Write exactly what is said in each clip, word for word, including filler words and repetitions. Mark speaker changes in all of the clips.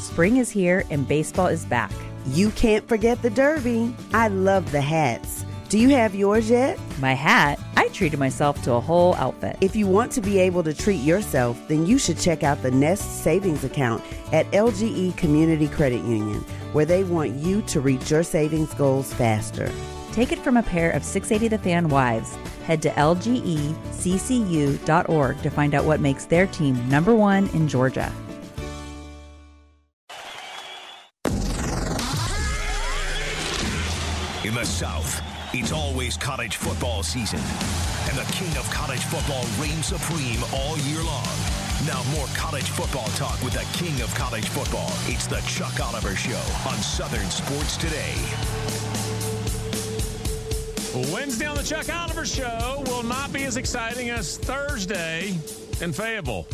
Speaker 1: Spring is here and baseball is back.
Speaker 2: You can't forget the Derby. I love the hats. Do you have yours yet?
Speaker 1: My hat? I treated myself to a whole outfit.
Speaker 2: If you want to be able to treat yourself, then you should check out the Nest Savings Account at L G E Community Credit Union, where they want you to reach your savings goals faster.
Speaker 1: Take it from a pair of six eighty The Fan wives. Head to L G E C C U dot org to find out what makes their team number one in Georgia.
Speaker 3: In the South, it's always college football season, and the king of college football reigns supreme all year long. Now more college football talk with the king of college football. It's the Chuck Oliver Show on Southern Sports Today.
Speaker 4: Wednesday on the Chuck Oliver Show will not be as exciting as Thursday in Fayetteville.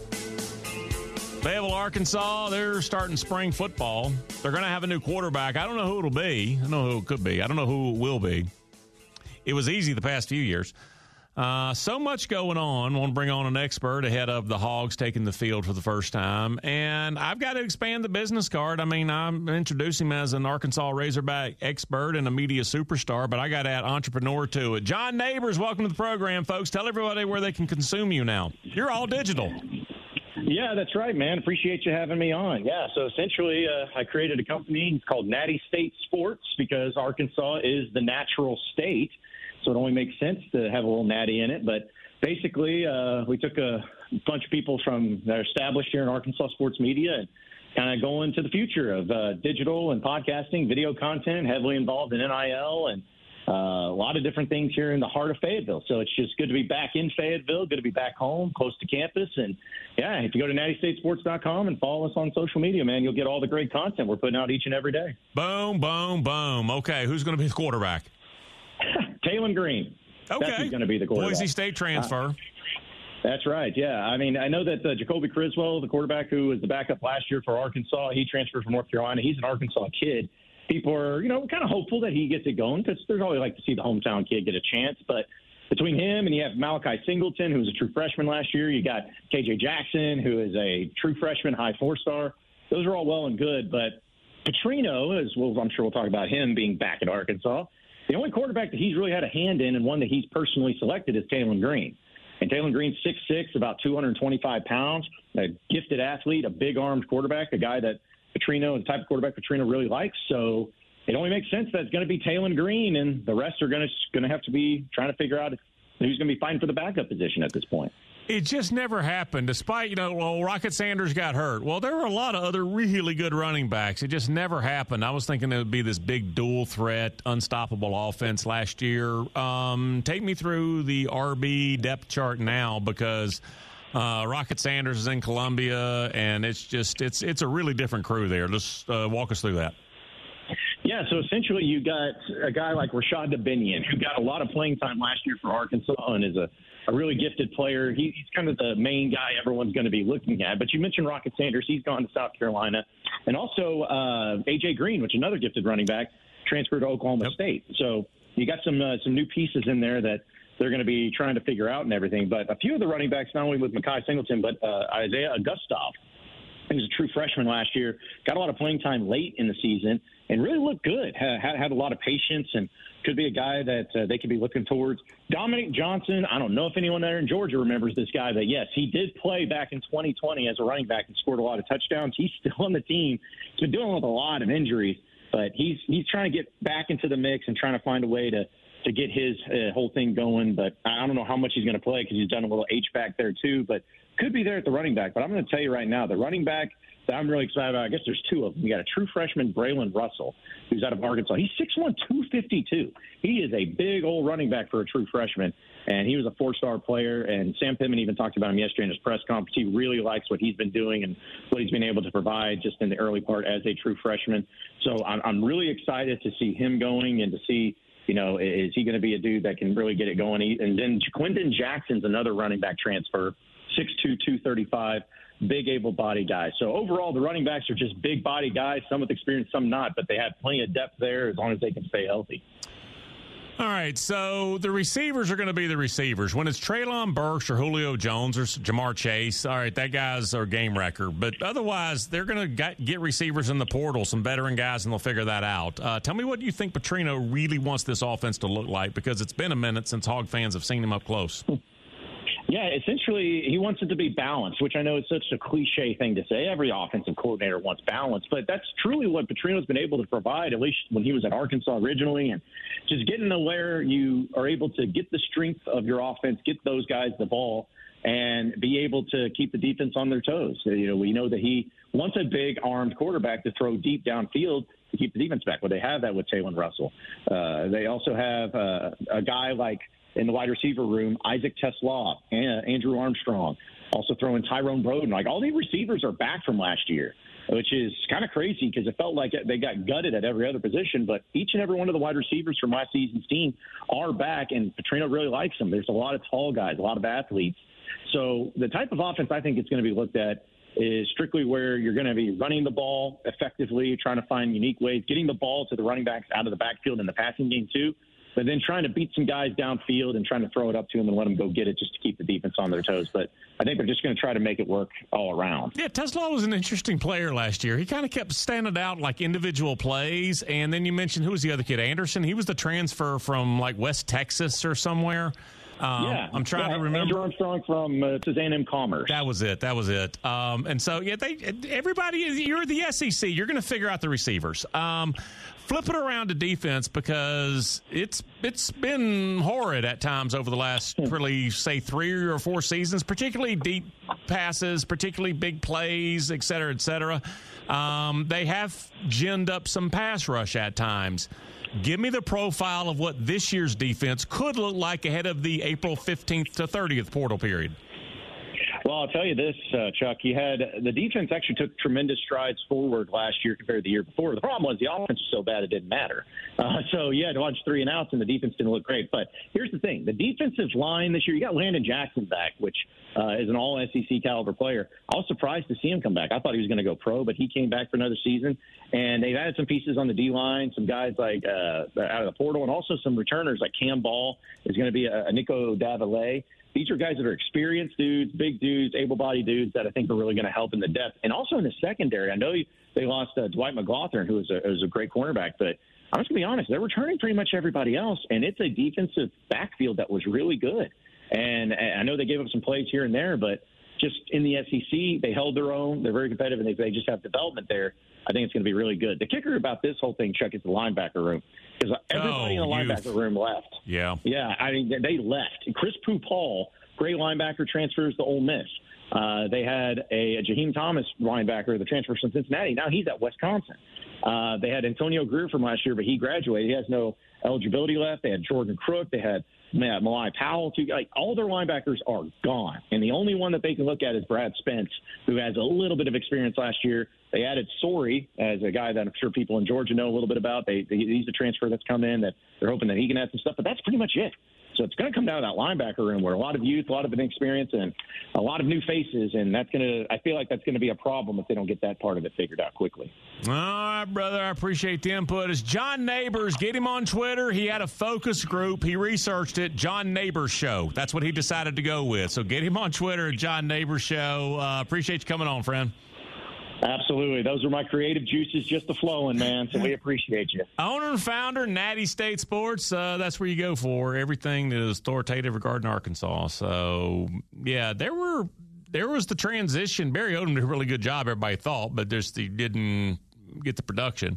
Speaker 4: Fayetteville, Arkansas, they're starting spring football. They're going to have a new quarterback. I don't know who it'll be. I don't know who it could be. I don't know who it will be. It was easy the past few years. Uh, so much going on. Want to bring on an expert ahead of the Hogs taking the field for the first time. And I've got to expand the business card. I mean, I'm introducing him as an Arkansas Razorback expert and a media superstar, but I got to add entrepreneur to it. John Neighbors, welcome to the program, folks. Tell everybody where they can consume you now. You're all digital.
Speaker 5: Yeah, that's right, man. Appreciate you having me on. Yeah, so essentially uh, I created a company. It's called Natty State Sports because Arkansas is the natural state. So it only makes sense to have a little natty in it. But basically, uh, we took a bunch of people from that are established here in Arkansas sports media and kind of go into the future of uh, digital and podcasting, video content, heavily involved in N I L and uh, a lot of different things here in the heart of Fayetteville. So it's just good to be back in Fayetteville, good to be back home, close to campus. And, yeah, if you go to natty state sports dot com and follow us on social media, man, you'll get all the great content we're putting out each and every day.
Speaker 4: Boom, boom, boom. Okay, who's going to be the quarterback?
Speaker 5: Taylon Green.
Speaker 4: Okay.
Speaker 5: That's who's going to be the quarterback.
Speaker 4: Boise State transfer.
Speaker 5: Uh, that's right, yeah. I mean, I know that uh, Jacoby Criswell, the quarterback who was the backup last year for Arkansas, he transferred from North Carolina. He's an Arkansas kid. People are, you know, kind of hopeful that he gets it going because there's always like to see the hometown kid get a chance. But between him and you have Malachi Singleton, who was a true freshman last year, you got K J Jackson, who is a true freshman, high four-star. Those are all well and good, but Petrino, as well, I'm sure we'll talk about him being back at Arkansas. The only quarterback that he's really had a hand in and one that he's personally selected is Taylon Green. And Taylon Green's six foot six, about two hundred twenty-five pounds, a gifted athlete, a big-armed quarterback, a guy that Petrino, the type of quarterback Petrino really likes. So it only makes sense that it's going to be Taylon Green, and the rest are going to going to have to be trying to figure out who's going to be fighting for the backup position at this point.
Speaker 4: It just never happened, despite, you know, well, Rocket Sanders got hurt. Well, there were a lot of other really good running backs. It just never happened. I was thinking it would be this big dual threat, unstoppable offense last year. Um, take me through the R B depth chart now because uh, Rocket Sanders is in Columbia, and it's just it's it's a really different crew there. Just uh, walk us through that.
Speaker 5: Yeah, so essentially you got a guy like Rashad Dubinion, who got a lot of playing time last year for Arkansas and is a a really gifted player. He, he's kind of the main guy everyone's going to be looking at. But you mentioned Rocket Sanders. He's gone to South Carolina. And also uh, A J Green, which is another gifted running back, transferred to Oklahoma yep. State. So you got some uh, some new pieces in there that they're going to be trying to figure out and everything. But a few of the running backs, not only with Mekhi Singleton, but uh, Isaiah Augustov, he was a true freshman last year, got a lot of playing time late in the season, and really looked good, had, had a lot of patience, and could be a guy that uh, they could be looking towards. Dominic Johnson, I don't know if anyone there in Georgia remembers this guy, but yes, he did play back in twenty twenty as a running back and scored a lot of touchdowns. He's still on the team. He's been dealing with a lot of injuries, but he's he's trying to get back into the mix and trying to find a way to, to get his uh, whole thing going. But I don't know how much he's going to play because he's done a little H-back there too, but could be there at the running back. But I'm going to tell you right now, the running back that I'm really excited about, I guess there's two of them. You got a true freshman, Braylon Russell, who's out of Arkansas. He's six one, two fifty-two. He is a big old running back for a true freshman, and he was a four-star player. And Sam Pittman even talked about him yesterday in his press conference. He really likes what he's been doing and what he's been able to provide just in the early part as a true freshman. So I'm, I'm really excited to see him going and to see, you know, is he going to be a dude that can really get it going? And then Quindon Jackson's another running back transfer, six two, two thirty-five. Big, able-bodied guys. So overall, the running backs are just big body guys, some with experience, some not, but they have plenty of depth there as long as they can stay healthy.
Speaker 4: All right, so the receivers are going to be the receivers. When it's Treylon Burks or Julio Jones or Jamar Chase, all right, that guy's our game wrecker. But otherwise, they're going to get receivers in the portal, some veteran guys, and they'll figure that out. Uh, tell me what you think Petrino really wants this offense to look like, because it's been a minute since Hog fans have seen him up close.
Speaker 5: Yeah, essentially, he wants it to be balanced, which I know is such a cliche thing to say. Every offensive coordinator wants balance, but that's truly what Petrino's been able to provide, at least when he was at Arkansas originally, and just getting to where you are able to get the strength of your offense, get those guys the ball, and be able to keep the defense on their toes. You know, we know that he wants a big armed quarterback to throw deep downfield to keep the defense back. Well, they have that with Taylon Russell. Uh, they also have uh, a guy like in the wide receiver room, Isaac Tesla, and Andrew Armstrong, also throwing Tyrone Broden. Like, all the receivers are back from last year, which is kind of crazy because it felt like they got gutted at every other position. But each and every one of the wide receivers from last season's team are back, and Petrino really likes them. There's a lot of tall guys, a lot of athletes. So the type of offense I think it's going to be looked at is strictly where you're going to be running the ball effectively, trying to find unique ways, getting the ball to the running backs out of the backfield in the passing game too, but then trying to beat some guys downfield and trying to throw it up to them and let them go get it just to keep the defense on their toes. But I think they're just going to try to make it work all around.
Speaker 4: Yeah, Tesla was an interesting player last year. He kind of kept standing out like individual plays. And then you mentioned, who was the other kid? Anderson. He was the transfer from like West Texas or somewhere. Um,
Speaker 5: yeah,
Speaker 4: I'm trying
Speaker 5: yeah,
Speaker 4: to remember.
Speaker 5: Andrew Armstrong from uh, A and M Commerce.
Speaker 4: That was it. That was it. Um, and so, yeah, they everybody, you're the S E C. You're going to figure out the receivers. Um, flip it around to defense, because it's it's been horrid at times over the last, really, say, three or four seasons, particularly deep passes, particularly big plays, et cetera, et cetera. Um, they have ginned up some pass rush at times. Give me the profile of what this year's defense could look like ahead of the April fifteenth to thirtieth portal period.
Speaker 5: Well, I'll tell you this, uh, Chuck. You had the defense actually took tremendous strides forward last year compared to the year before. The problem was the offense was so bad it didn't matter. Uh, so you had to watch three and outs, and the defense didn't look great. But here's the thing: the defensive line this year, you got Landon Jackson back, which uh, is an All S E C caliber player. I was surprised to see him come back. I thought he was going to go pro, but he came back for another season. And they've added some pieces on the D line, some guys like uh, out of the portal, and also some returners like Cam Ball is going to be a, a Nico Davile. These are guys that are experienced dudes, big dudes, able-bodied dudes that I think are really going to help in the depth. And also in the secondary, I know they lost uh, Dwight McLaughlin, who was a, was a great cornerback, but I'm just going to be honest, they're returning pretty much everybody else, and it's a defensive backfield that was really good. And I know they gave up some plays here and there, but just in the S E C, they held their own. They're very competitive, and they, they just have development there. I think it's going to be really good. The kicker about this whole thing, Chuck, is the linebacker room, because everybody
Speaker 4: oh,
Speaker 5: in the linebacker
Speaker 4: you've...
Speaker 5: room left.
Speaker 4: Yeah.
Speaker 5: Yeah, I mean, they left. Chris Pupal, great linebacker, transfers to Ole Miss. Uh, they had a, a Jaheim Thomas linebacker, the transfer from Cincinnati. Now he's at Wisconsin. Uh, they had Antonio Greer from last year, but he graduated. He has no eligibility left. They had Jordan Crook. They had Malai Powell. Too. Like, all their linebackers are gone. And the only one that they can look at is Brad Spence, who has a little bit of experience last year. They added Sorey as a guy that I'm sure people in Georgia know a little bit about. They, they, he's a transfer that's come in that they're hoping that he can add some stuff, but that's pretty much it. So it's going to come down to that linebacker room where a lot of youth, a lot of inexperience, and a lot of new faces, and that's going to – I feel like that's going to be a problem if they don't get that part of it figured out quickly.
Speaker 4: All right, brother. I appreciate the input. It's John Neighbors. Get him on Twitter. He had a focus group. He researched it. John Neighbors Show. That's what he decided to go with. So get him on Twitter at John Neighbors Show. Uh, appreciate you coming on, friend.
Speaker 5: Absolutely. Those are my creative juices just a flowing, man. So we appreciate you.
Speaker 4: Owner and founder, Natty State Sports. Uh, that's where you go for everything that is authoritative regarding Arkansas. So, yeah, there were there was the transition. Barry Odom did a really good job, everybody thought, but just he didn't get the production.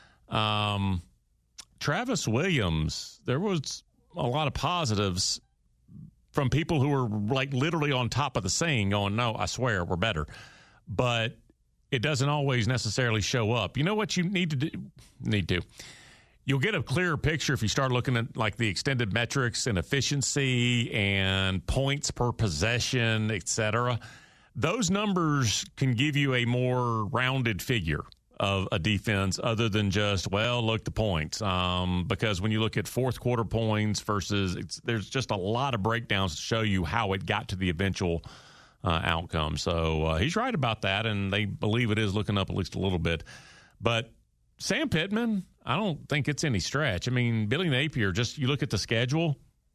Speaker 4: Um, Travis Williams, there was a lot of positives from people who were, like, literally on top of the scene going, no, I swear, we're better. But it doesn't always necessarily show up. You know what you need to do? Need to. You'll get a clearer picture if you start looking at like the extended metrics and efficiency and points per possession, et cetera. Those numbers can give you a more rounded figure of a defense other than just, well, look the points. Um, because when you look at fourth quarter points versus it's, there's just a lot of breakdowns to show you how it got to the eventual Uh, outcome. So uh, he's right about that, and they believe it is looking up at least a little bit. But Sam Pittman, I don't think it's any stretch. I mean, Billy Napier, just you look at the schedule,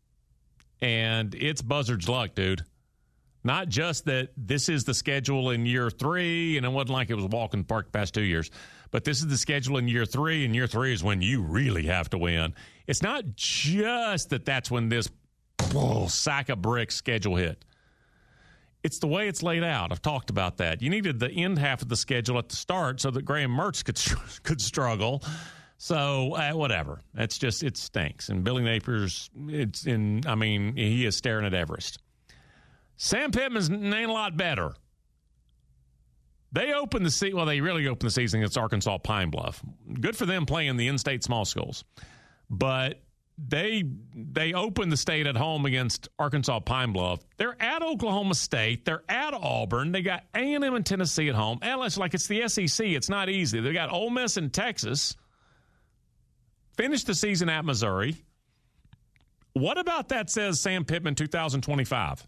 Speaker 4: and it's buzzard's luck, dude. Not just that this is the schedule in year three, and it wasn't like it was a walk in the park the past two years, but this is the schedule in year three, and year three is when you really have to win. It's not just that that's when this whoa, sack of bricks schedule hit. It's the way it's laid out. I've talked about that. You needed the end half of the schedule at the start so that Graham Mertz could could struggle. So uh, whatever. That's just it stinks. And Billy Napier's it's in. I mean, he is staring at Everest. Sam Pittman's ain't a lot better. They opened the season. Well, they really opened the season against Arkansas Pine Bluff. Good for them playing the in-state small schools, but they they opened the state at home against Arkansas Pine Bluff. They're at Oklahoma State. They're at Auburn. They got A and M and Tennessee at home. And it's like it's the S E C. It's not easy. They got Ole Miss and Texas. Finished the season at Missouri. What about that says Sam Pittman two thousand twenty-five?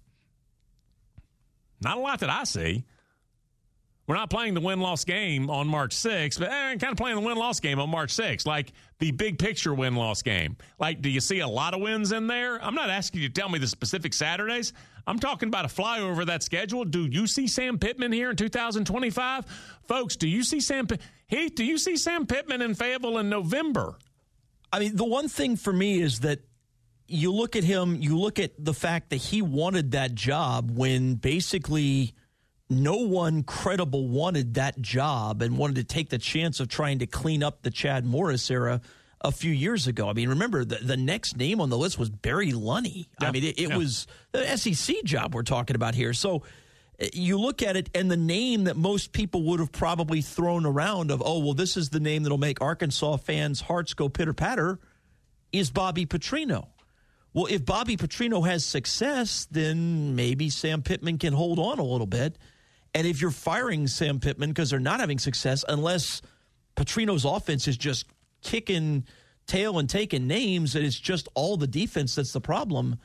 Speaker 4: Not a lot that I see. We're not playing the win-loss game on March sixth, but eh, kind of playing the win-loss game on March sixth, like the big picture win-loss game. Like, do you see a lot of wins in there? I'm not asking you to tell me the specific Saturdays. I'm talking about a flyover of that schedule. Do you see Sam Pittman here in two thousand twenty-five? Folks, do you see Sam Pittman? Heath, do you see Sam Pittman in Fayetteville in November?
Speaker 6: I mean, the one thing for me is that you look at him, you look at the fact that he wanted that job when basically no one credible wanted that job and wanted to take the chance of trying to clean up the Chad Morris era a few years ago. I mean, remember, the, the next name on the list was Barry Lunney. Yeah, I mean, it, it yeah. was the S E C job we're talking about here. So you look at it, and the name that most people would have probably thrown around of, oh, well, this is the name that'll make Arkansas fans' hearts go pitter-patter, is Bobby Petrino. Well, if Bobby Petrino has success, then maybe Sam Pittman can hold on a little bit. And if you're firing Sam Pittman because they're not having success, unless Petrino's offense is just kicking tail and taking names, and it's just all the defense that's the problem,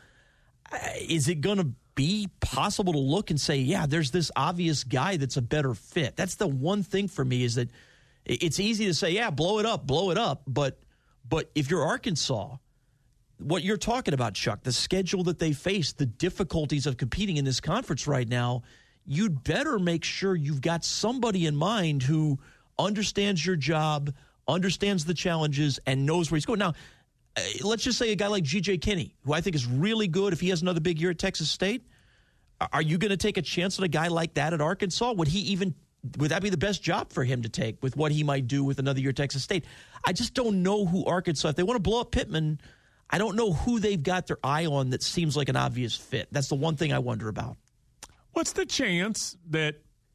Speaker 6: is it going to be possible to look and say, yeah, there's this obvious guy that's a better fit? That's the one thing for me, is that it's easy to say, yeah, blow it up, blow it up. But but if you're Arkansas, what you're talking about, Chuck, the schedule that they face, the difficulties of competing in this conference right now, you'd better make sure you've got somebody in mind who understands your job, understands the challenges, and knows where he's going. Now, uh, let's just say a guy like G J Kinney, who I think is really good if he has another big year at Texas State. Are you going to take a chance on a guy like that at Arkansas? Would he even would that be the best job for him to take with what he might do with another year at Texas State? I just don't know who Arkansas, if they want to blow up Pittman, I don't know who they've got their eye on that seems like an obvious fit. That's the one thing I wonder about.
Speaker 4: What's the chance that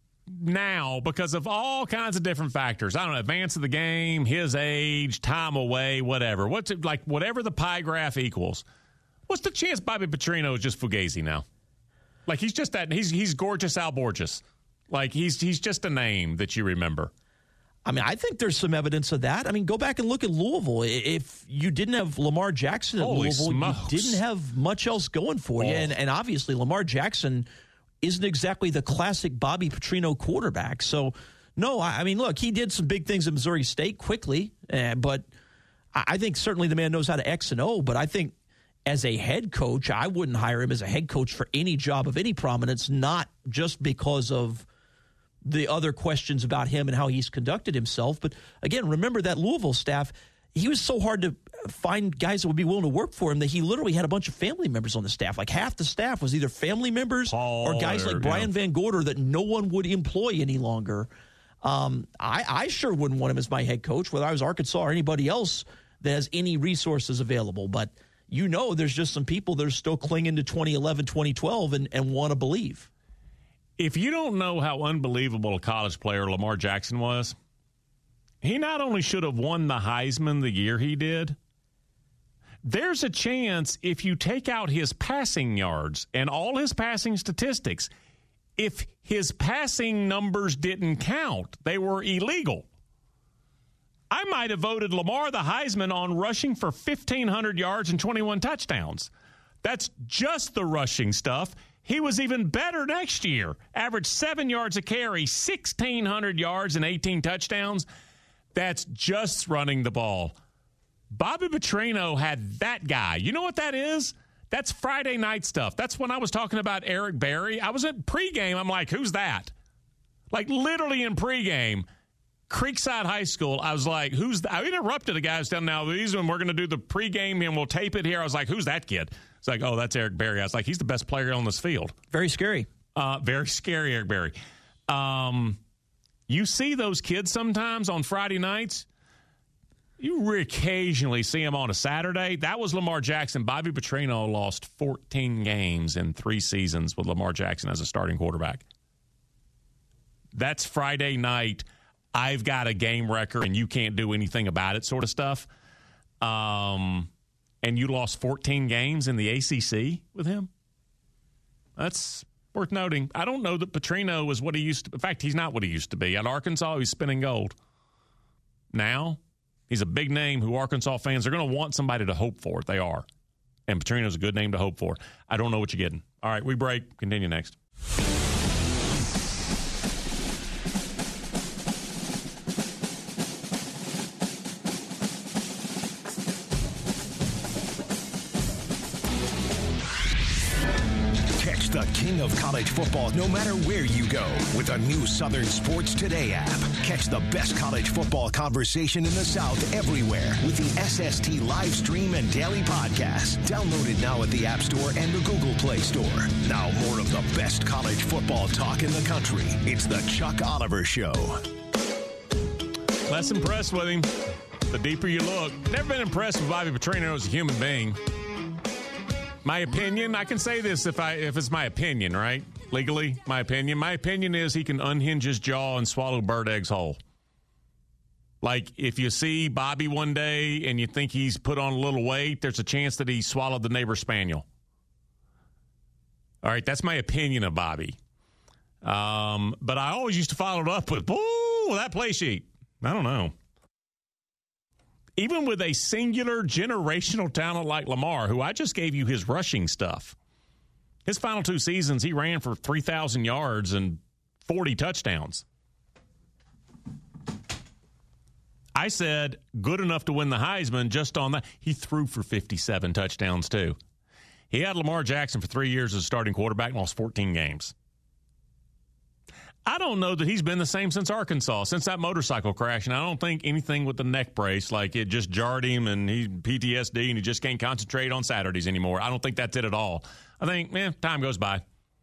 Speaker 4: now, because of all kinds of different factors, I don't know, advance of the game, his age, time away, whatever, what's it like, whatever the pie graph equals, what's the chance Bobby Petrino is just Fugazi now? Like, he's just that, he's he's gorgeous Al Borges. Like, he's he's just a name that you remember.
Speaker 6: I mean, I think there's some evidence of that. I mean, go back and look at Louisville. If you didn't have Lamar Jackson at
Speaker 4: Holy
Speaker 6: Louisville,
Speaker 4: smokes.
Speaker 6: you didn't have much else going for you.
Speaker 4: Oh.
Speaker 6: And, and obviously, Lamar Jackson isn't exactly the classic Bobby Petrino quarterback. So, no, I, I mean, look, he did some big things at Missouri State quickly, uh, but I, I think certainly the man knows how to X and O. But I think as a head coach, I wouldn't hire him as a head coach for any job of any prominence, not just because of the other questions about him and how he's conducted himself. But again, remember that Louisville staff, he was so hard to find guys that would be willing to work for him that he literally had a bunch of family members on the staff. Like half the staff was either family members
Speaker 4: Paul
Speaker 6: or guys
Speaker 4: or,
Speaker 6: like Brian
Speaker 4: yeah.
Speaker 6: Van Gorder that no one would employ any longer. Um, I, I sure wouldn't want him as my head coach, whether I was Arkansas or anybody else that has any resources available. But you know, there's just some people that are still clinging to twenty eleven, twenty twelve and, and want to believe.
Speaker 4: If you don't know how unbelievable a college player Lamar Jackson was, he not only should have won the Heisman the year he did, there's a chance if you take out his passing yards and all his passing statistics, if his passing numbers didn't count, they were illegal. I might have voted Lamar the Heisman on rushing for fifteen hundred yards and twenty-one touchdowns. That's just the rushing stuff. He was even better next year. Averaged seven yards a carry, sixteen hundred yards and eighteen touchdowns. that's just running the ball. Bobby Petrino had that guy. You know what that is? That's Friday night stuff. That's when I was talking about Eric Berry. I was at pregame. I'm like, who's that? Like, literally in pregame, Creekside High School, I was like, who's that? I interrupted the guy who's telling now, these when we're going to do the pregame and we'll tape it here. I was like, who's that kid? It's like, oh, that's Eric Berry. I was like, he's the best player on this field.
Speaker 6: Very scary.
Speaker 4: Uh, very scary, Eric Berry. Um, you see those kids sometimes on Friday nights. You occasionally see him on a Saturday. That was Lamar Jackson. Bobby Petrino lost fourteen games in three seasons with Lamar Jackson as a starting quarterback. That's Friday night. I've got a game record and you can't do anything about it sort of stuff. Um, and you lost fourteen games in the A C C with him? That's worth noting. I don't know that Petrino was what he used to be. In fact, he's not what he used to be. At Arkansas, he's spinning gold. Now, he's a big name who Arkansas fans are going to want somebody to hope for. They are. And Petrino's a good name to hope for. I don't know what you're getting. All right, we break. Continue next.
Speaker 3: The king of college football, no matter where you go, with a new Southern Sports Today app. Catch the best college football conversation in the South everywhere with the S S T live stream and daily podcast. Download it now at the App Store and the Google Play Store. Now more of the best college football talk in the country. It's the Chuck Oliver Show.
Speaker 4: Less impressed with him the deeper you look. Never been impressed with Bobby Petrino as a human being. My opinion, I can say this if I if it's my opinion, right? Legally, my opinion. My opinion is he can unhinge his jaw and swallow bird eggs whole. Like, if you see Bobby one day and you think he's put on a little weight, there's a chance that he swallowed the neighbor's spaniel. All right, that's my opinion of Bobby. Um, but I always used to follow it up with, ooh, that play sheet. I don't know. Even with a singular generational talent like Lamar, who I just gave you his rushing stuff, his final two seasons, he ran for three thousand yards and forty touchdowns. I said good enough to win the Heisman just on that. He threw for fifty-seven touchdowns, too. He had Lamar Jackson for three years as a starting quarterback and lost fourteen games. I don't know that he's been the same since Arkansas, since that motorcycle crash, and I don't think anything with the neck brace, like it just jarred him and he P T S D and he just can't concentrate on Saturdays anymore. I don't think that's it at all. I think, man, time goes by.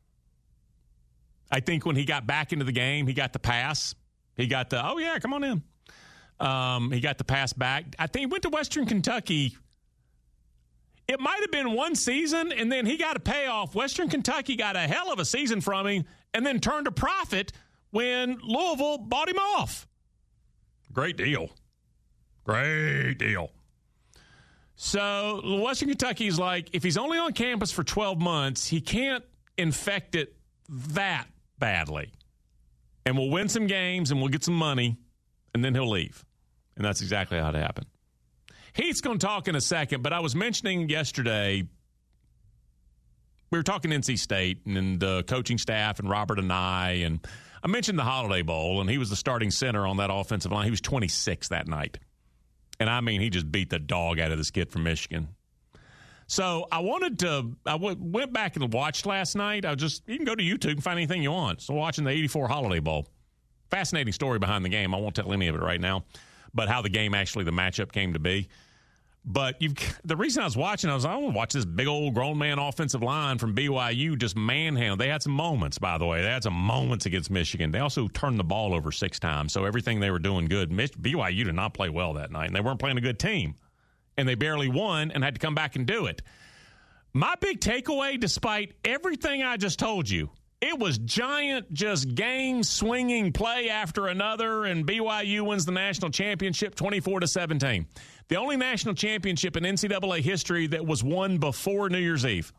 Speaker 4: I think when he got back into the game, he got the pass. He got the, oh, yeah, come on in. Um, he got the pass back. I think he went to Western Kentucky. It might have been one season, and then he got a payoff. Western Kentucky got a hell of a season from him and then turned a profit when Louisville bought him off. Great deal. Great deal. So Western Kentucky's like, if he's only on campus for twelve months, he can't infect it that badly. And we'll win some games and we'll get some money, and then he'll leave. And that's exactly how it happened. Heath's going to talk in a second, but I was mentioning yesterday, we were talking N C State and the coaching staff and Robert and I, and I mentioned the Holiday Bowl, and he was the starting center on that offensive line. He was twenty-six that night. And, I mean, he just beat the dog out of this kid from Michigan. So I wanted to – I w- went back and watched last night. I just – you can go to YouTube and find anything you want. So watching the eighty-four Holiday Bowl. Fascinating story behind the game. I won't tell any of it right now. But how the game actually, the matchup came to be. But you've the reason I was watching, I was I want to watch this big old grown man offensive line from B Y U just manhandle. They had some moments, by the way. They had some moments against Michigan. They also turned the ball over six times, so everything they were doing good. B Y U did not play well that night, and they weren't playing a good team. And they barely won and had to come back and do it. My big takeaway, despite everything I just told you, it was giant, just game-swinging play after another, and B Y U wins the national championship twenty-four to seventeen. The only national championship in N C double A history that was won before New Year's Eve.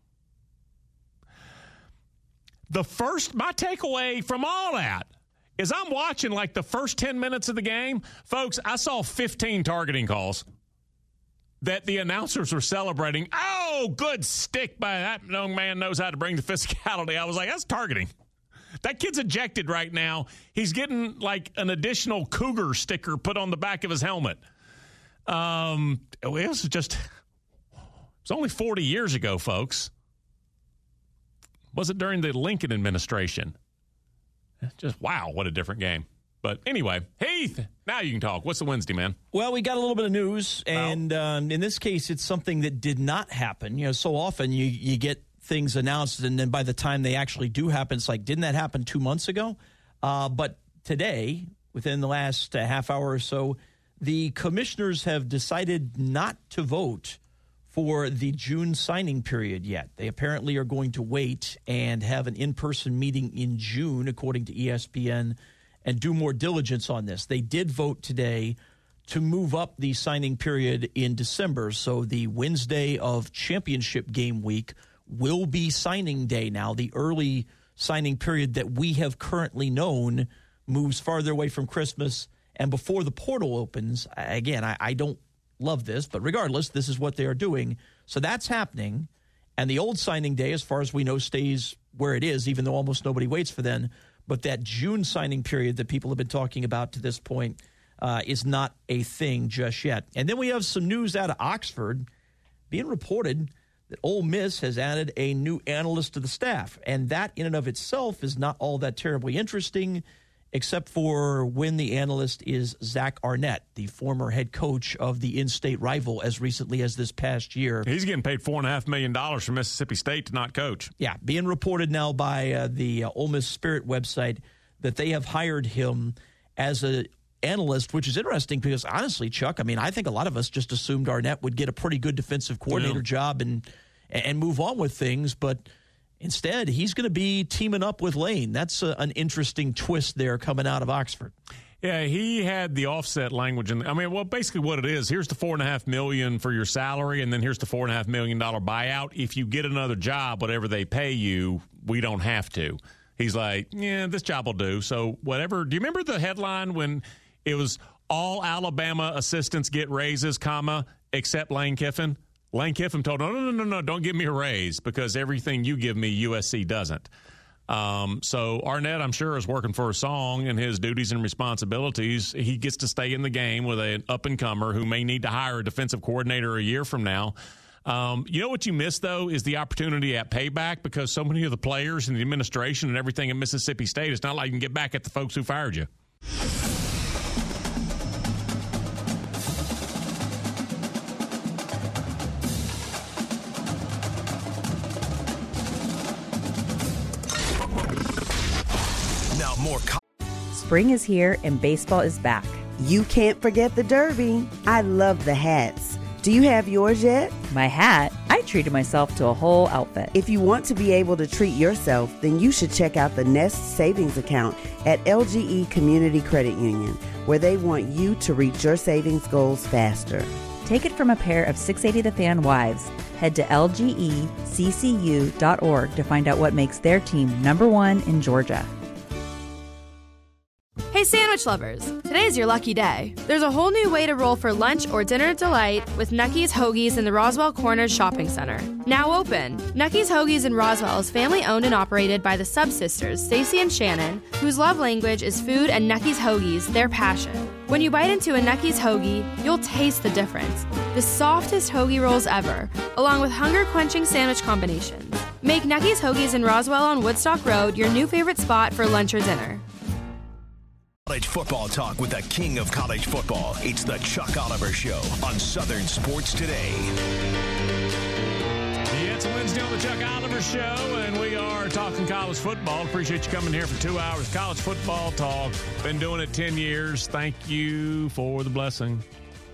Speaker 4: The first, my takeaway from all that is I'm watching like the first ten minutes of the game. Folks, I saw fifteen targeting calls that the announcers were celebrating. Oh, good stick by that young man knows how to bring the physicality. I was like, that's targeting. That kid's ejected right now. He's getting like an additional Cougar sticker put on the back of his helmet. Um, it was just, it was only forty years ago, folks. Was it during the Lincoln administration? Just, wow, what a different game. But anyway, Heath, now you can talk. What's the Wednesday, man?
Speaker 6: Well, we got a little bit of news, and um, in this case, it's something that did not happen. You know, so often you, you get things announced, and then by the time they actually do happen, it's like, didn't that happen two months ago? Uh, but today, within the last uh, half hour or so, the commissioners have decided not to vote for the June signing period yet. They apparently are going to wait and have an in-person meeting in June, according to E S P N, and do more diligence on this. They did vote today to move up the signing period in December, so the Wednesday of championship game week will be signing day now. The early signing period that we have currently known moves farther away from Christmas and before the portal opens. Again, I, I don't love this, but regardless, this is what they are doing. So that's happening. And the old signing day, as far as we know, stays where it is, even though almost nobody waits for then. But that June signing period that people have been talking about to this point uh, is not a thing just yet. And then we have some news out of Oxford being reported that Ole Miss has added a new analyst to the staff. And that in and of itself is not all that terribly interesting, except for when the analyst is Zach Arnett, the former head coach of the in-state rival as recently as this past year.
Speaker 4: He's getting paid four point five million dollars from Mississippi State to not coach.
Speaker 6: Yeah, being reported now by uh, the uh, Ole Miss Spirit website that they have hired him as an analyst, which is interesting because, honestly, Chuck, I mean, I think a lot of us just assumed Arnett would get a pretty good defensive coordinator yeah. job and and move on with things, but instead, he's going to be teaming up with Lane. That's a, an interesting twist there coming out of Oxford.
Speaker 4: Yeah, he had the offset language. And I mean, well, basically what it is, here's the four and a half million for your salary, and then here's the four and a half million dollar buyout. If you get another job, whatever they pay you, we don't have to. He's like, yeah, this job will do. So whatever. Do you remember the headline when it was all Alabama assistants get raises, comma, except Lane Kiffin? Lane Kiffin told him, no, no, no, no, don't give me a raise because everything you give me, U S C doesn't. Um, so Arnett, I'm sure, is working for a song and his duties and responsibilities. He gets to stay in the game with an up-and-comer who may need to hire a defensive coordinator a year from now. Um, you know what you miss, though, is the opportunity at payback because so many of the players and the administration and everything at Mississippi State, it's not like you can get back at the folks who fired you.
Speaker 3: More co-
Speaker 1: Spring is here and baseball is back.
Speaker 2: You can't forget the Derby. I love the hats. Do you have yours yet?
Speaker 1: My hat? I treated myself to a whole outfit.
Speaker 2: If you want to be able to treat yourself, then you should check out the Nest Savings Account at L G E Community Credit Union, where they want you to reach your savings goals faster.
Speaker 1: Take it from a pair of six eighty The Fan wives. Head to L G E C C U dot org to find out what makes their team number one in Georgia.
Speaker 7: Hey sandwich lovers, today's your lucky day. There's a whole new way to roll for lunch or dinner delight with Nucky's Hoagies in the Roswell Corners Shopping Center. Now open. Nucky's Hoagies in Roswell is family owned and operated by the Sub-Sisters, Stacy and Shannon, whose love language is food and Nucky's Hoagies, their passion. When you bite into a Nucky's Hoagie, you'll taste the difference. The softest hoagie rolls ever, along with hunger-quenching sandwich combinations. Make Nucky's Hoagies in Roswell on Woodstock Road your new favorite spot for lunch or dinner.
Speaker 3: College football talk with the king of college football. It's the Chuck Oliver Show on Southern Sports Today.
Speaker 4: Yeah, it's a Wednesday on the Chuck Oliver Show, and we are talking college football. Appreciate you coming here for two hours. College football talk. Been doing it ten years. Thank you for the blessing.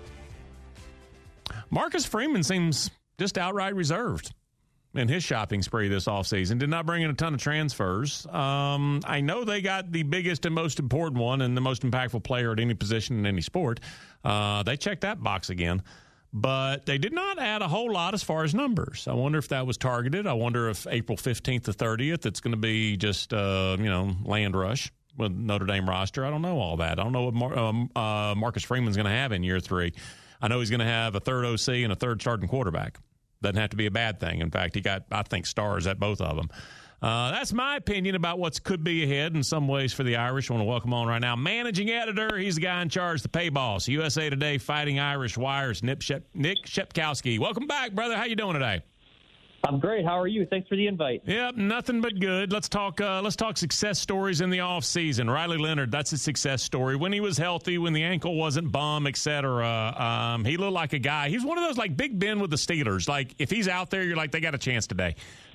Speaker 4: Marcus Freeman seems just outright reserved in his shopping spree this offseason. Did not bring in a ton of transfers. Um, I know they got the biggest and most important one and the most impactful player at any position in any sport. Uh, they checked that box again. But they did not add a whole lot as far as numbers. I wonder if that was targeted. I wonder if April fifteenth to thirtieth, it's going to be just, uh, you know, land rush with Notre Dame roster. I don't know all that. I don't know what Mar- um, uh, Marcus Freeman's going to have in year three. I know he's going to have a third O C and a third starting quarterback. Doesn't have to be a bad thing. In fact, he got, I think, stars at both of them. Uh, that's my opinion about what could be ahead in some ways for the Irish. I want to welcome on right now managing editor. He's the guy in charge, the pay boss. U S A Today Fighting Irish Wires, Nick, Shep- Nick Shepkowski. Welcome back, brother. How you doing today?
Speaker 8: I'm great. How are you? Thanks for the invite.
Speaker 4: Yep, nothing but good. Let's talk. Uh, let's talk success stories in the off season. Riley Leonard, that's a success story. When he was healthy, when the ankle wasn't bum, et cetera. Um, he looked like a guy. He's one of those like Big Ben with the Steelers. Like if he's out there, you're like they got a chance today.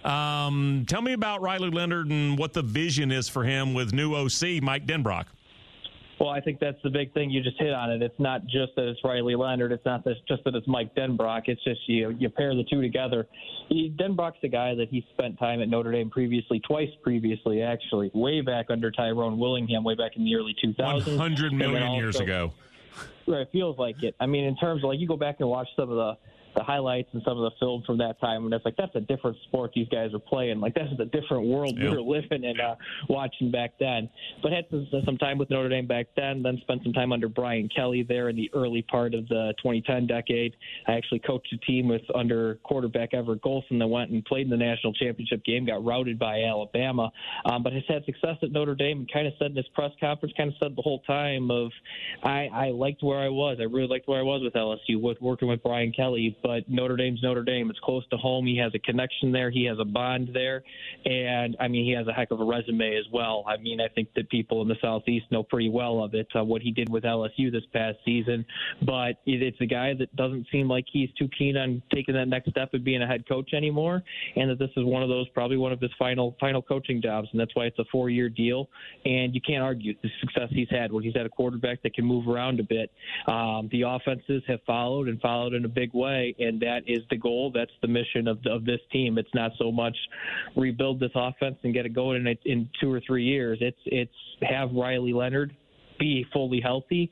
Speaker 4: Um, tell me about Riley Leonard and what the vision is for him with new O C Mike Denbrock.
Speaker 8: Well, I think that's the big thing. You just hit on it. It's not just that it's Riley Leonard. It's not just that it's Mike Denbrock. It's just you you pair the two together. He, Denbrock's a guy that he spent time at Notre Dame previously, twice previously, actually, way back under Tyrone Willingham, way back in the early two thousands.
Speaker 4: one hundred million also, years ago.
Speaker 8: Right, it feels like it. I mean, in terms of, like, you go back and watch some of the the highlights and some of the film from that time, and it's like, that's a different sport these guys are playing. Like, that's a different world yep. we were living and uh, watching back then. But had some, some time with Notre Dame back then, then spent some time under Brian Kelly there in the early part of the twenty ten decade. I actually coached a team with under quarterback Everett Golson that went and played in the national championship game, got routed by Alabama, um, but has had success at Notre Dame and kind of said in his press conference, kind of said the whole time of, I, I liked where I was. I really liked where I was with L S U, with working with Brian Kelly. But Notre Dame's Notre Dame. It's close to home. He has a connection there. He has a bond there. And, I mean, he has a heck of a resume as well. I mean, I think that people in the Southeast know pretty well of it, uh, what he did with L S U this past season. But it's a guy that doesn't seem like he's too keen on taking that next step of being a head coach anymore, and that this is one of those, probably one of his final final coaching jobs, and that's why it's a four-year deal. And you can't argue the success he's had when he's had a quarterback that can move around a bit. Um, the offenses have followed and followed in a big way, and that is the goal. That's the mission of, the, of this team. It's not so much rebuild this offense and get it going in, in two or three years. It's it's have Riley Leonard be fully healthy,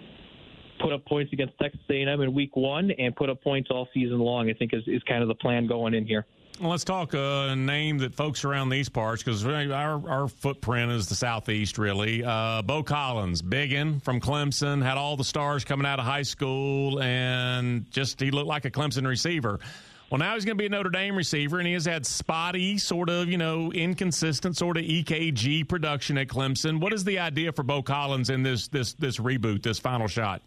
Speaker 8: put up points against Texas A and M in week one, and put up points all season long, I think is, is kind of the plan going in here.
Speaker 4: Well, let's talk uh, a name that folks around these parts, because our, our footprint is the Southeast, really. Uh, Beau Collins, biggin from Clemson, had all the stars coming out of high school, and just he looked like a Clemson receiver. Well, now he's going to be a Notre Dame receiver, and he has had spotty, sort of, you know, inconsistent sort of E K G production at Clemson. What is the idea for Beau Collins in this this this reboot, this final shot?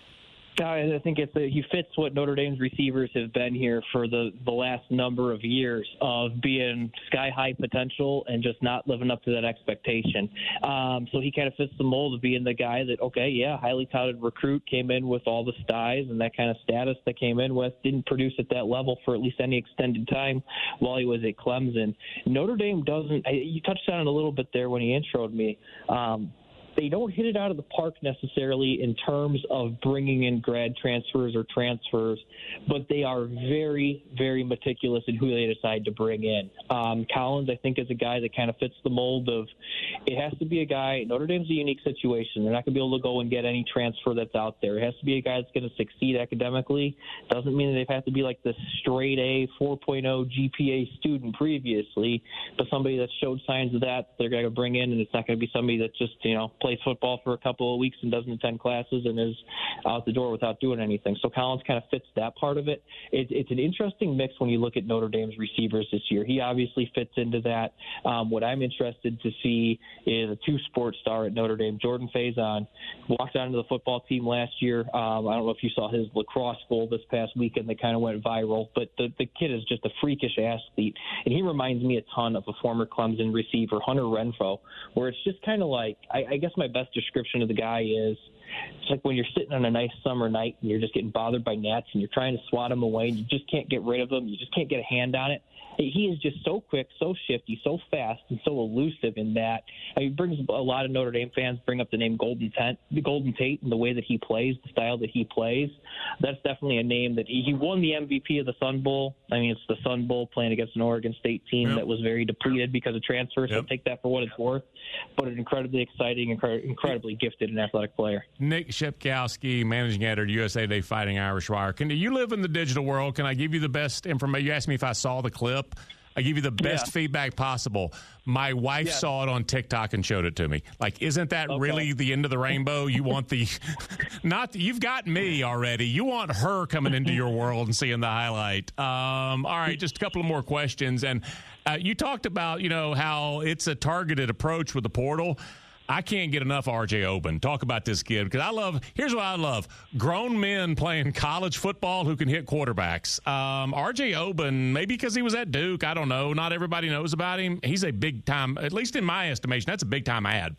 Speaker 8: I think it's a, he fits what Notre Dame's receivers have been here for the, the last number of years of being sky-high potential and just not living up to that expectation. Um, so he kind of fits the mold of being the guy that, okay, yeah, highly touted recruit, came in with all the styes and that kind of status that came in with, didn't produce at that level for at least any extended time while he was at Clemson. Notre Dame doesn't – you touched on it a little bit there when he introed me. Um, They don't hit it out of the park necessarily in terms of bringing in grad transfers or transfers, but they are very, very meticulous in who they decide to bring in. Um, Collins, I think, is a guy that kind of fits the mold of it has to be a guy. Notre Dame's a unique situation. They're not going to be able to go and get any transfer that's out there. It has to be a guy that's going to succeed academically. Doesn't mean that they have to be like this straight A four point oh G P A student previously, but somebody that showed signs of that they're going to bring in, and it's not going to be somebody that just, you know, plays football for a couple of weeks and doesn't attend classes and is out the door without doing anything. So Collins kind of fits that part of it. it. It's an interesting mix when you look at Notre Dame's receivers this year. He obviously fits into that. Um, what I'm interested to see is a two-sport star at Notre Dame. Jordan Faison walked onto the football team last year. Um, I don't know if you saw his lacrosse goal this past weekend that kind of went viral, but the, the kid is just a freakish athlete, and he reminds me a ton of a former Clemson receiver, Hunter Renfrow, where it's just kind of like, I, I guess my best description of the guy is it's like when you're sitting on a nice summer night and you're just getting bothered by gnats and you're trying to swat them away and you just can't get rid of them. You just can't get a hand on it. He is just so quick, so shifty, so fast, and so elusive in that. I mean, it brings a lot of Notre Dame fans bring up the name Golden Tate, the Golden Tate, and the way that he plays, the style that he plays. That's definitely a name that he, he won the M V P of the Sun Bowl. I mean, it's the Sun Bowl playing against an Oregon State team yep. that was very depleted because of transfers. Yep. So take that for what it's worth. But an incredibly exciting, incre- incredibly gifted and athletic player.
Speaker 4: Nick Shepkowski, managing editor, U S A Today Fighting Irish Wire. Can you live in the digital world? Can I give you the best information? You asked me if I saw the clip. I give you the best yeah. feedback possible. My wife yeah. saw it on TikTok and showed it to me. Like, isn't that okay. really the end of the rainbow? You want the – not – you've got me already. You want her coming into your world and seeing the highlight. Um, all right, just a couple of more questions. And Uh, you talked about, you know, how it's a targeted approach with the portal. I can't get enough R J Oben. Talk about this kid, because I love – here's what I love. Grown men playing college football who can hit quarterbacks. Um, R J Oben, maybe because he was at Duke, I don't know. Not everybody knows about him. He's a big-time – at least in my estimation, that's a big-time ad.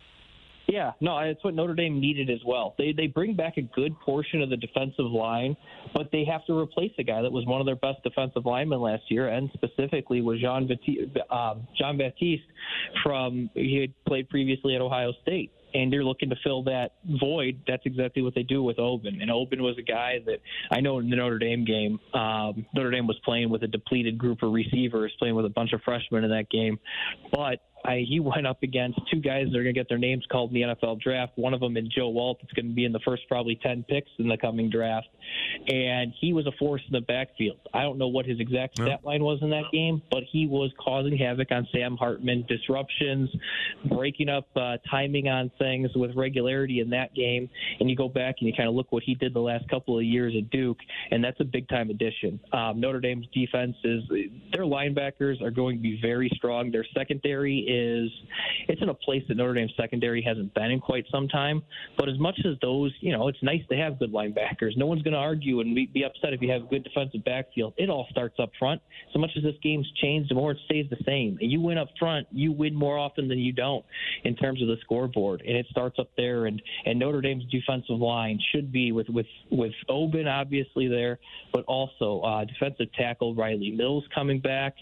Speaker 8: Yeah, no, it's what Notre Dame needed as well. They they bring back a good portion of the defensive line, but they have to replace a guy that was one of their best defensive linemen last year, and specifically was Jean Baptiste, um, Jean Baptiste from he had played previously at Ohio State. And they're looking to fill that void. That's exactly what they do with Oben. And Oben was a guy that I know in the Notre Dame game, um, Notre Dame was playing with a depleted group of receivers, playing with a bunch of freshmen in that game. But I, he went up against two guys that are going to get their names called in the N F L draft. One of them in Joe Walt. It's going to be in the first probably ten picks in the coming draft. And he was a force in the backfield. I don't know what his exact stat
Speaker 4: yeah.
Speaker 8: line was in that game, but he was causing havoc on Sam Hartman, disruptions, breaking up uh, timing on things with regularity in that game. And you go back and you kind of look what he did the last couple of years at Duke, and that's a big-time addition. Um, Notre Dame's defense is – their linebackers are going to be very strong. Their secondary is – it's in a place that Notre Dame's secondary hasn't been in quite some time. But as much as those – you know, it's nice to have good linebackers. No one's going to argue and be, be upset if you have a good defensive backfield. It all starts up front. So much as this game's changed, the more it stays the same. And you win up front, you win more often than you don't in terms of the scoreboard. And it starts up there. And, and Notre Dame's defensive line should be with, with, with Oben obviously there, but also uh, defensive tackle Riley Mills coming back.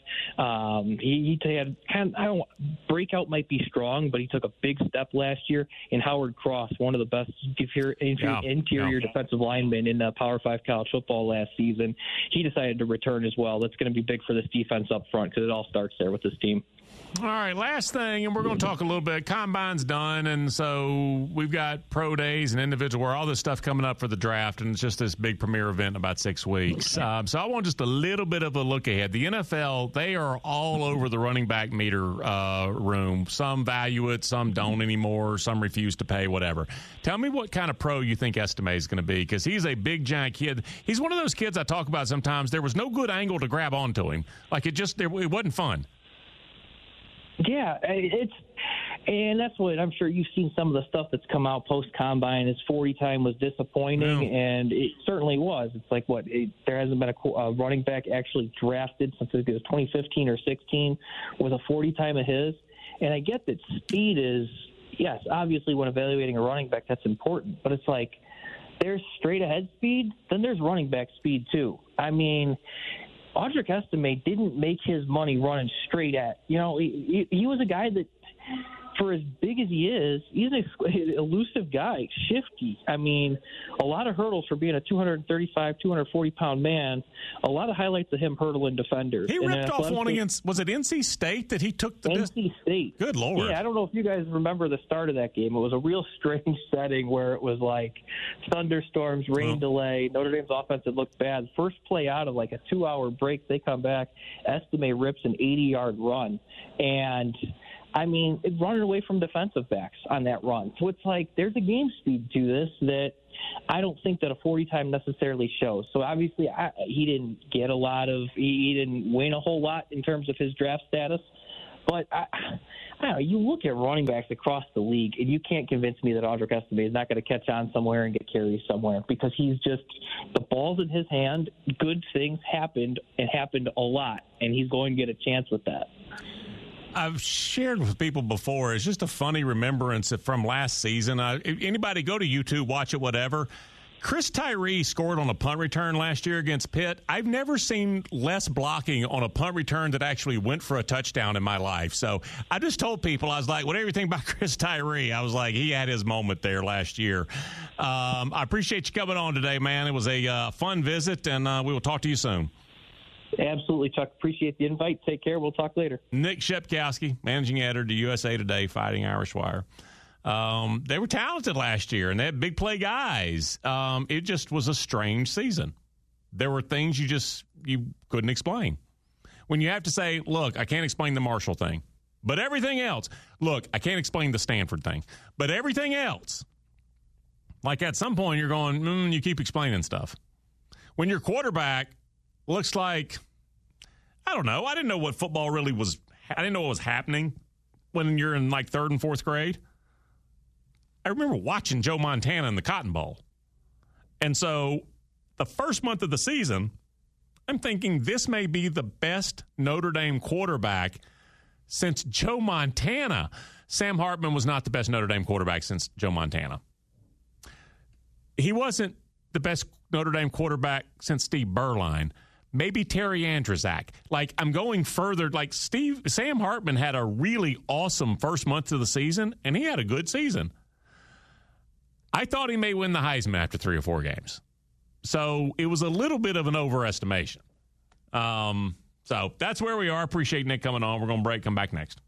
Speaker 8: Um, he, he had kind of, I don't breakout might be strong, but he took a big step last year. And Howard Cross, one of the best interior,
Speaker 4: yeah.
Speaker 8: interior
Speaker 4: yeah.
Speaker 8: defensive linemen in uh, Power Five college football last season, he decided to return as well. That's going to be big for this defense up front because it all starts there with this team.
Speaker 4: All right, last thing, and we're going to talk a little bit. Combine's done, and so we've got pro days and individual where all this stuff coming up for the draft, and it's just this big premier event in about six weeks. Um, so I want just a little bit of a look ahead. The N F L, they are all over the running back meter uh, room. Some value it, some don't anymore, some refuse to pay, whatever. Tell me what kind of pro you think Estime is going to be, because he's a big, giant kid. He's one of those kids I talk about sometimes. There was no good angle to grab onto him. Like, it just, it wasn't fun.
Speaker 8: Yeah, it's and that's what I'm sure you've seen some of the stuff that's come out post combine. His forty time was disappointing, yeah. and it certainly was. It's like what it, there hasn't been a, a running back actually drafted since it was twenty fifteen or sixteen with a forty time of his. And I get that speed is yes, obviously when evaluating a running back that's important, but it's like there's straight ahead speed, then there's running back speed too. I mean. Audric Estime didn't make his money running straight at. You know, he, he was a guy that, for as big as he is, he's an elusive guy, shifty. I mean, a lot of hurdles for being a two thirty-five, two forty pound man. A lot of highlights of him hurdling defenders.
Speaker 4: He ripped off one against, was it N C State that he took the
Speaker 8: N C State.
Speaker 4: Good Lord.
Speaker 8: Yeah, I don't know if you guys remember the start of that game. It was a real strange setting where it was like thunderstorms, rain oh. delay. Notre Dame's offense had looked bad. First play out of like a two-hour break, they come back. Estime rips an eighty-yard run. And I mean, it running away from defensive backs on that run. So it's like there's a game speed to this that I don't think that a forty time necessarily shows. So obviously I, he didn't get a lot of – he didn't win a whole lot in terms of his draft status. But I, I don't know, you look at running backs across the league, and you can't convince me that Audric Estime is not going to catch on somewhere and get carries somewhere because he's just – the ball's in his hand. Good things happened and happened a lot, and he's going to get a chance with that.
Speaker 4: I've shared with people before. It's just a funny remembrance from last season. Uh, anybody go to YouTube, watch it, whatever. Chris Tyree scored on a punt return last year against Pitt. I've never seen less blocking on a punt return that actually went for a touchdown in my life. So I just told people, I was like, whatever you think about Chris Tyree, I was like, he had his moment there last year. Um, I appreciate you coming on today, man. It was a uh, fun visit, and uh, we will talk to you soon.
Speaker 8: Absolutely, Chuck. Appreciate the invite. Take care. We'll talk later.
Speaker 4: Nick Shepkowski, managing editor to U S A Today, Fighting Irish Wire. Um, they were talented last year, and they had big play guys. Um, it just was a strange season. There were things you just you couldn't explain. When you have to say, look, I can't explain the Marshall thing, but everything else. Look, I can't explain the Stanford thing, but everything else. Like at some point you're going, mm, you keep explaining stuff. When your quarterback looks like, I don't know. I didn't know what football really was. I didn't know what was happening when you're in like third and fourth grade. I remember watching Joe Montana in the Cotton Bowl. And so the first month of the season, I'm thinking this may be the best Notre Dame quarterback since Joe Montana. Sam Hartman was not the best Notre Dame quarterback since Joe Montana. He wasn't the best Notre Dame quarterback since Steve Berline. Maybe Terry Andrzak. Like, I'm going further. Like, Steve, Sam Hartman had a really awesome first month of the season, and he had a good season. I thought he may win the Heisman after three or four games. So it was a little bit of an overestimation. Um, so that's where we are. Appreciate Nick coming on. We're going to break. Come back next.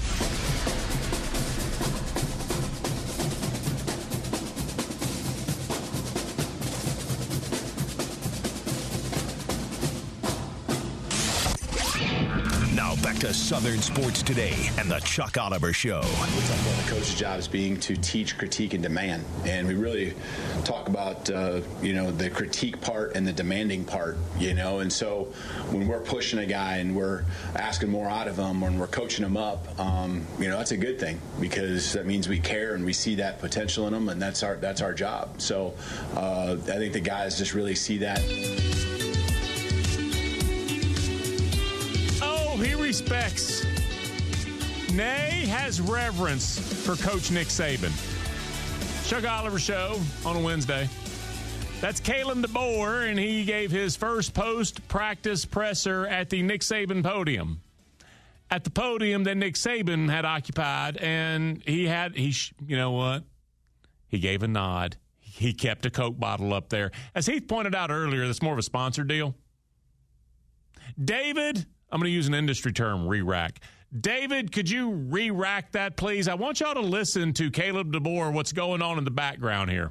Speaker 3: Back to Southern Sports Today and the Chuck Oliver Show.
Speaker 9: We talk about the coach's jobs being to teach, critique, and demand. And we really talk about, uh, you know, the critique part and the demanding part, you know. And so when we're pushing a guy and we're asking more out of him, when we're coaching him up, um, you know, that's a good thing because that means we care and we see that potential in him, and that's our, that's our job. So uh, I think the guys just really see that.
Speaker 4: He respects, nay, has reverence for Coach Nick Saban. Chuck Oliver Show on a Wednesday. That's Kalen DeBoer, and he gave his first post-practice presser at the Nick Saban podium. At the podium that Nick Saban had occupied, and he had, he, you know what? He gave a nod. He kept a Coke bottle up there. As Heath pointed out earlier, that's more of a sponsor deal. David, I'm going to use an industry term, re-rack. David, could you re-rack that, please? I want y'all to listen to Caleb DeBoer, what's going on in the background here.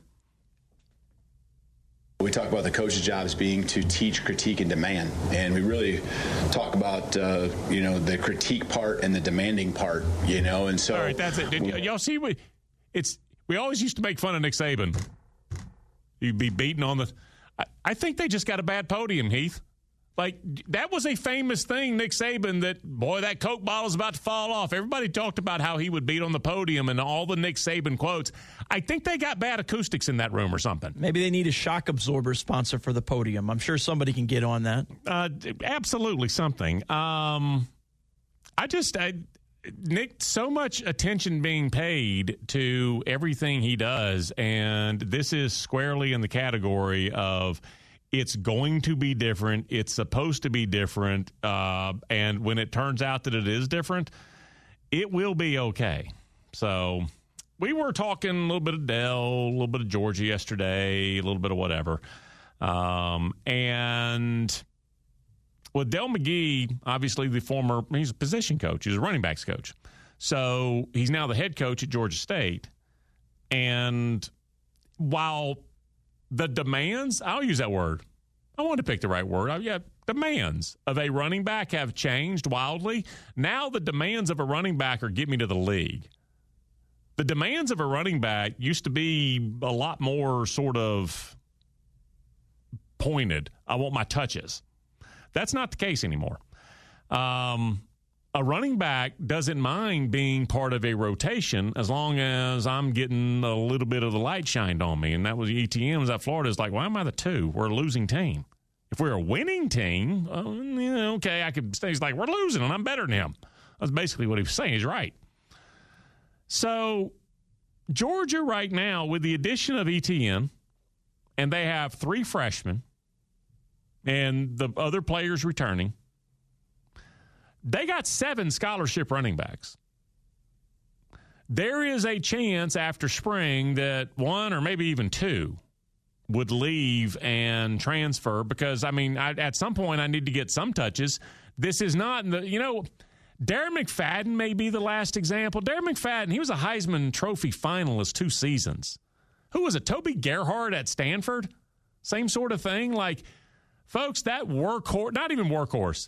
Speaker 9: We talk about the coach's jobs being to teach, critique, and demand. And we really talk about, uh, you know, the critique part and the demanding part, you know. And so.
Speaker 4: All right, that's it. Did y- y'all see? We, it's, we always used to make fun of Nick Saban. You'd be beating on the. I, I think they just got a bad podium, Heath. Like, that was a famous thing, Nick Saban, that, boy, that Coke bottle's about to fall off. Everybody talked about how he would beat on the podium and all the Nick Saban quotes. I think they got bad acoustics in that room or something.
Speaker 6: Maybe they need a shock absorber sponsor for the podium. I'm sure somebody can get on that.
Speaker 4: Uh, absolutely something. Um, I just, I, Nick, so much attention being paid to everything he does, and this is squarely in the category of it's going to be different. It's supposed to be different. Uh, and when it turns out that it is different, it will be okay. So we were talking a little bit of Dell, a little bit of Georgia yesterday, a little bit of whatever. Um, and with Dell McGee, obviously the former, he's a position coach. He's a running backs coach. So he's now the head coach at Georgia State. And while the demands, I'll use that word. I want to pick the right word. Yeah, demands of a running back have changed wildly. Now the demands of a running back are get me to the league. The demands of a running back used to be a lot more sort of pointed. I want my touches. That's not the case anymore. Um, a running back doesn't mind being part of a rotation as long as I'm getting a little bit of the light shined on me. And that was E T M's at Florida. Is like, why am I the two? We're a losing team. If we're a winning team, uh, yeah, okay, I could stay. He's like, we're losing, and I'm better than him. That's basically what he was saying. He's right. So Georgia right now, with the addition of E T N, and they have three freshmen and the other players returning, they got seven scholarship running backs. There is a chance after spring that one or maybe even two would leave and transfer because, I mean, I, at some point I need to get some touches. This is not, the, you know, Darren McFadden may be the last example. Darren McFadden, he was a Heisman Trophy finalist two seasons. Who was it? Toby Gerhart at Stanford? Same sort of thing. Like, folks, that workhorse, not even workhorse,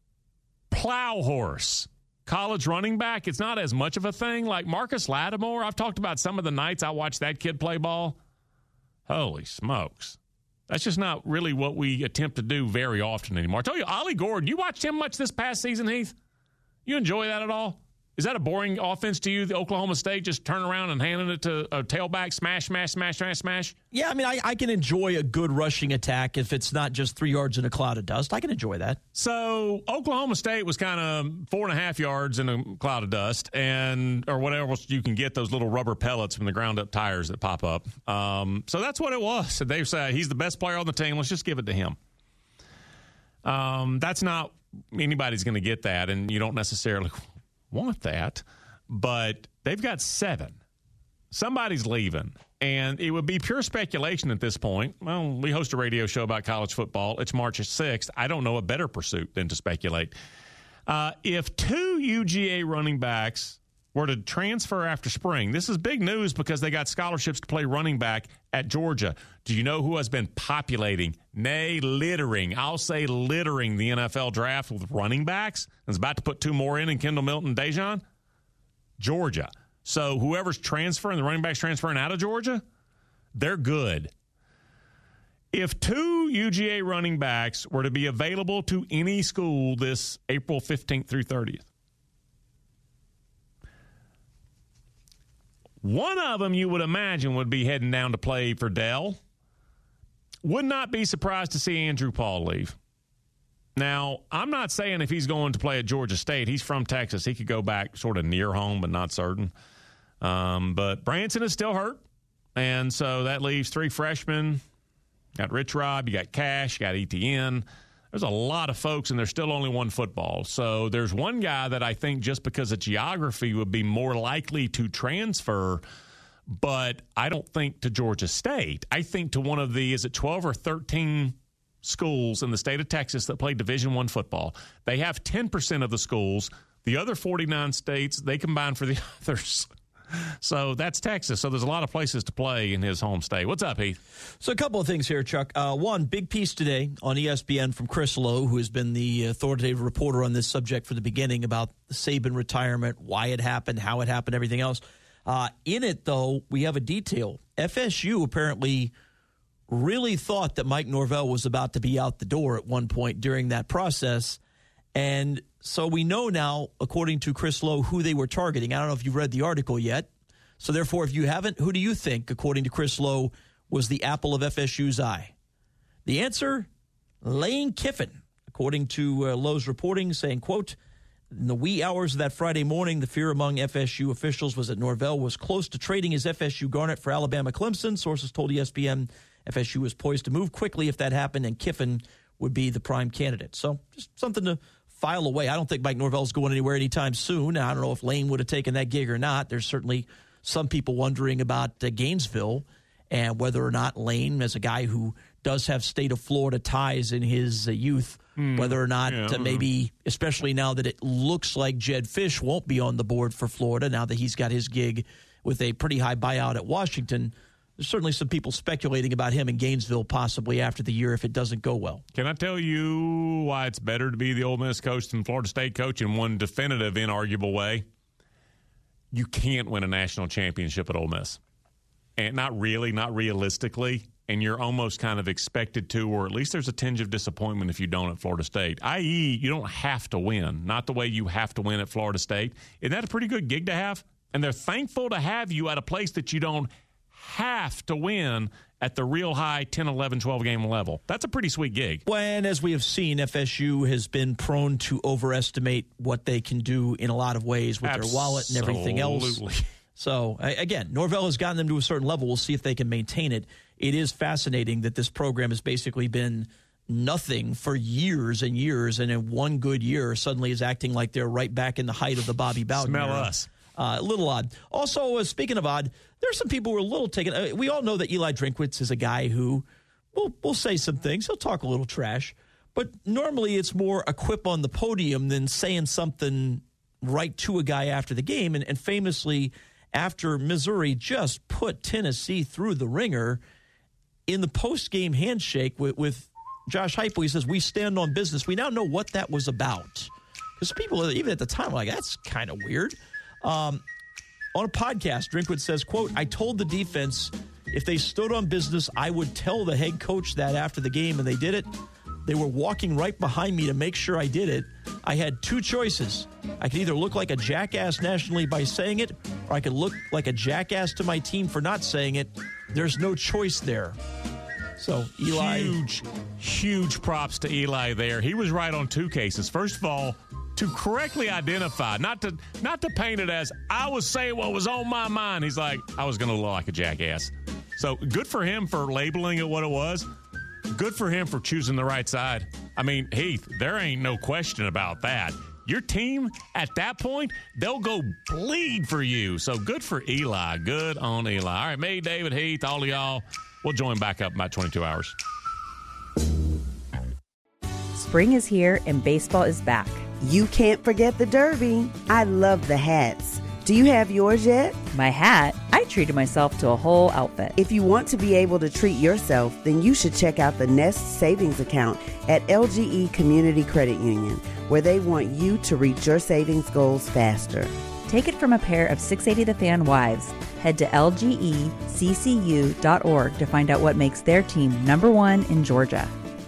Speaker 4: plow horse college running back, it's not as much of a thing. Like Marcus Lattimore, I've talked about some of the nights I watched that kid play ball. Holy smokes. That's just not really what we attempt to do very often anymore. I told you, Ollie Gordon, you watched him much this past season, Heath? You enjoy that at all? Is that a boring offense to you, the Oklahoma State, just turn around and handing it to a tailback, smash, smash, smash, smash, smash?
Speaker 6: Yeah, I mean, I, I can enjoy a good rushing attack if it's not just three yards in a cloud of dust. I can enjoy that.
Speaker 4: So Oklahoma State was kind of four and a half yards in a cloud of dust, and or whatever else you can get, those little rubber pellets from the ground-up tires that pop up. Um, so that's what it was. So they said, he's the best player on the team. Let's just give it to him. Um, that's not anybody's going to get that, and you don't necessarily want that, but they've got seven. Somebody's leaving, and it would be pure speculation at this point. Well, we host a radio show about college football. It's March sixth. I don't know a better pursuit than to speculate. Uh, if two U G A running backs were to transfer after spring, this is big news because they got scholarships to play running back at Georgia. Do you know who has been populating, nay, littering, I'll say littering the N F L draft with running backs? And is about to put two more in in Kendall Milton and Dejon? Georgia. So whoever's transferring, the running backs transferring out of Georgia, they're good. If two U G A running backs were to be available to any school this April fifteenth through thirtieth, one of them, you would imagine, would be heading down to play for Dell. Would not be surprised to see Andrew Paul leave. Now, I'm not saying if he's going to play at Georgia State. He's from Texas. He could go back sort of near home, but not certain. Um, but Branson is still hurt, and so that leaves three freshmen. Got Rich Rob, you got Cash, you got E T N. There's a lot of folks, and there's still only one football. So there's one guy that I think just because of geography would be more likely to transfer, but I don't think to Georgia State. I think to one of the, is it twelve or thirteen schools in the state of Texas that play Division I football. They have ten percent of the schools. The other forty-nine states, they combine for the others. So that's Texas. So there's a lot of places to play in his home state. What's up, Heath?
Speaker 6: So a couple of things here, Chuck. Uh, one, big piece today on E S P N from Chris Lowe, who has been the authoritative reporter on this subject from the beginning about the Saban retirement, why it happened, how it happened, everything else. Uh, in it, though, we have a detail. F S U apparently really thought that Mike Norvell was about to be out the door at one point during that process. And so we know now, according to Chris Lowe, who they were targeting. I don't know if you've read the article yet. So therefore, if you haven't, who do you think, according to Chris Lowe, was the apple of F S U's eye? The answer, Lane Kiffin, according to uh, Lowe's reporting, saying, quote, in the wee hours of that Friday morning, the fear among F S U officials was that Norvell was close to trading his F S U Garnet for Alabama Clemson. Sources told E S P N F S U was poised to move quickly if that happened, and Kiffin would be the prime candidate. So just something to file away. I don't think Mike Norvell's going anywhere anytime soon. I don't know if Lane would have taken that gig or not. There's certainly some people wondering about uh, Gainesville and whether or not Lane, as a guy who does have state of Florida ties in his uh, youth, mm, whether or not yeah, uh, maybe, especially now that it looks like Jed Fish won't be on the board for Florida now that he's got his gig with a pretty high buyout at Washington. There's certainly some people speculating about him in Gainesville possibly after the year if it doesn't go well.
Speaker 4: Can I tell you why it's better to be the Ole Miss coach than Florida State coach in one definitive, inarguable way? You can't win a national championship at Ole Miss. And not really, not realistically. And you're almost kind of expected to, or at least there's a tinge of disappointment if you don't at Florida State, that is you don't have to win. Not the way you have to win at Florida State. Isn't that a pretty good gig to have? And they're thankful to have you at a place that you don't have to win at the real high ten, eleven, twelve game level. That's a pretty sweet gig.
Speaker 6: Well, and as we have seen, F S U has been prone to overestimate what they can do in a lot of ways with
Speaker 4: Absolutely.
Speaker 6: their wallet and everything else. So, again, Norvell has gotten them to a certain level. We'll see if they can maintain it. It is fascinating that this program has basically been nothing for years and years, and in one good year suddenly is acting like they're right back in the height of the Bobby Bowden
Speaker 4: Smell
Speaker 6: era.
Speaker 4: us.
Speaker 6: Uh, a little odd. Also, uh, speaking of odd, there are some people who are a little taken. Uh, we all know that Eli Drinkwitz is a guy who will will say some things. He'll talk a little trash. But normally it's more a quip on the podium than saying something right to a guy after the game. And, and famously, after Missouri just put Tennessee through the ringer, in the post-game handshake with, with Josh Heupel, he says, we stand on business. We now know what that was about. Because people, even at the time, were like, that's kind of weird. Um, on a podcast, Drinkwitz says, quote, I told the defense if they stood on business, I would tell the head coach that after the game, and they did it. They were walking right behind me to make sure I did it. I had two choices. I could either look like a jackass nationally by saying it, or I could look like a jackass to my team for not saying it. There's no choice there. So, Eli.
Speaker 4: Huge, huge props to Eli there. He was right on two cases. First of all, to correctly identify, not to not to paint it as I was saying what was on my mind. He's like, I was going to look like a jackass. So good for him for labeling it what it was. Good for him for choosing the right side. I mean, Heath, there ain't no question about that. Your team, at that point, they'll go bleed for you. So good for Eli. Good on Eli. All right, me, David, Heath, all of y'all, we'll join back up in about twenty-two hours.
Speaker 1: Spring is here and baseball is back.
Speaker 2: You can't forget the Derby. I love the hats. Do you have yours yet?
Speaker 1: My hat? I treated myself to a whole outfit.
Speaker 2: If you want to be able to treat yourself, then you should check out the Nest Savings Account at L G E Community Credit Union, where they want you to reach your savings goals faster.
Speaker 1: Take it from a pair of six eighty The Fan wives. Head to L G E C C U dot org to find out what makes their team number one in Georgia.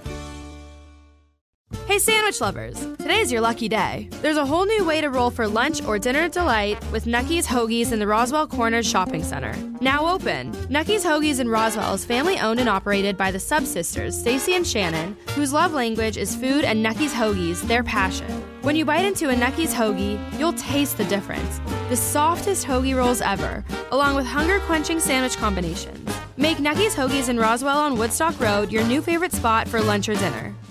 Speaker 7: Hey sandwich lovers, today's your lucky day. There's a whole new way to roll for lunch or dinner delight with Nucky's Hoagies in the Roswell Corners Shopping Center. Now open. Nucky's Hoagies in Roswell is family owned and operated by the Sub-Sisters, Stacy and Shannon, whose love language is food and Nucky's Hoagies, their passion. When you bite into a Nucky's Hoagie, you'll taste the difference. The softest hoagie rolls ever, along with hunger-quenching sandwich combinations. Make Nucky's Hoagies in Roswell on Woodstock Road your new favorite spot for lunch or dinner.